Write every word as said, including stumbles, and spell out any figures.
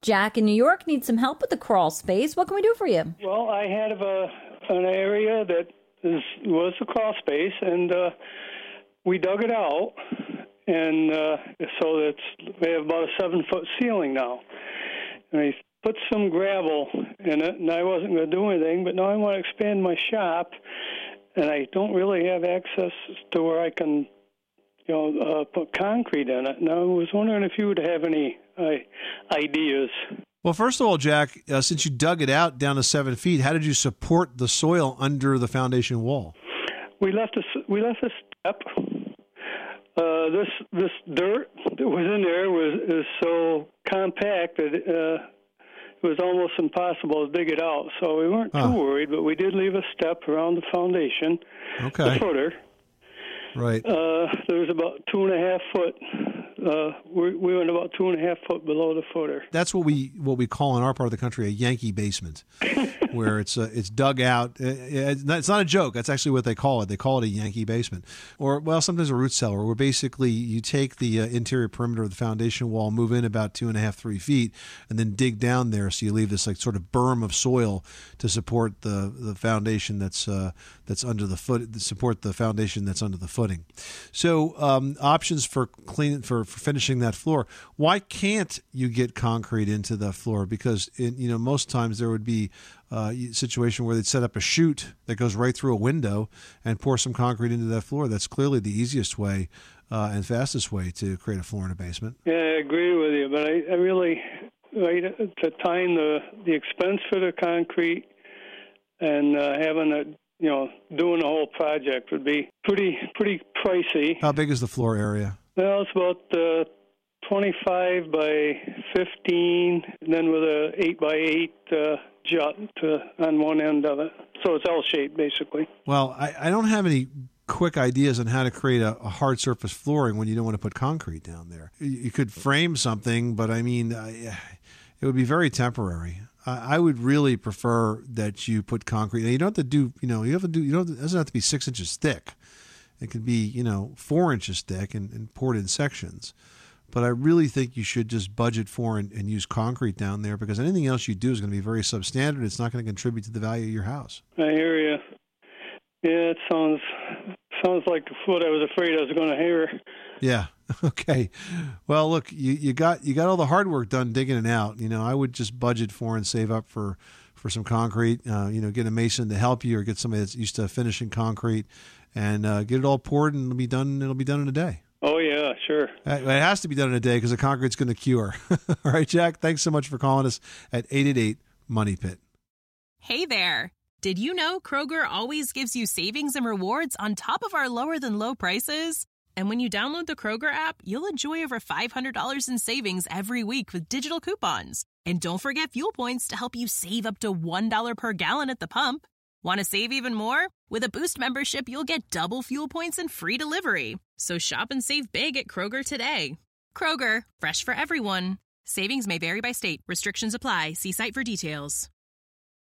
Jack in New York needs some help with the crawl space. What can we do for you? Well, I have a, an area that is, was a crawl space, and uh, we dug it out, and uh, so it's we have about a seven-foot ceiling now. And I put some gravel in it, and I wasn't going to do anything, but now I want to expand my shop, and I don't really have access to where I can, you know, uh, put concrete in it. Now, I was wondering if you would have any uh, ideas. Well, first of all, Jack, uh, since you dug it out down to seven feet, how did you support the soil under the foundation wall? We left a, we left a step. Uh, this this dirt that was in there was is so compact that uh, it was almost impossible to dig it out. So we weren't huh. too worried, but we did leave a step around the foundation, okay. the footer. Right. Uh, there was about two and a half foot. Uh, we, we went about two and a half foot below the footer. That's what we what we call in our part of the country a Yankee basement, where it's uh, it's dug out. It's not, it's not a joke. That's actually what they call it. They call it a Yankee basement, or well, sometimes a root cellar, where basically you take the uh, interior perimeter of the foundation wall, move in about two and a half, three feet, and then dig down there. So you leave this like sort of berm of soil to support the the foundation that's uh, that's under the foot, to support the foundation that's under the footing. So um, options for cleaning for For finishing that floor. Why can't you get concrete into the floor? Because in, you know, most times there would be uh, a situation where they'd set up a chute that goes right through a window and pour some concrete into that floor. That's clearly the easiest way uh, and fastest way to create a floor in a basement. Yeah, I agree with you, but I, I really, right, to time the the expense for the concrete and uh, having a, you know, doing the whole project would be pretty pretty pricey. How big is the floor area? Well, it's about uh, twenty-five by fifteen, and then with a eight by eight uh, jut to, on one end of it. So it's L-shaped, basically. Well, I, I don't have any quick ideas on how to create a, a hard surface flooring when you don't want to put concrete down there. You, you could frame something, but I mean, I, it would be very temporary. I, I would really prefer that you put concrete. Now, you don't have to do, you know, you have to do, you don't, it doesn't have to be six inches thick. It could be, you know, four inches thick and, and poured in sections. But I really think you should just budget for and, and use concrete down there, because anything else you do is going to be very substandard. It's not going to contribute to the value of your house. I hear you. Yeah, it sounds sounds like what I was afraid I was going to hear. Yeah. Okay. Well, look, you, you got you got all the hard work done digging it out. You know, I would just budget for and save up for, for some concrete. Uh, you know, get a mason to help you, or get somebody that's used to finishing concrete. And uh, get it all poured, and it'll be done. It'll be done in a day. Oh yeah, sure. It has to be done in a day because the concrete's going to cure. All right, Jack. Thanks so much for calling us at eight eight eight Money Pit. Hey there! Did you know Kroger always gives you savings and rewards on top of our lower than low prices? And when you download the Kroger app, you'll enjoy over five hundred dollars in savings every week with digital coupons. And don't forget fuel points to help you save up to one dollar per gallon at the pump. Want to save even more? With a Boost membership, you'll get double fuel points and free delivery. So shop and save big at Kroger today. Kroger, fresh for everyone. Savings may vary by state. Restrictions apply. See site for details.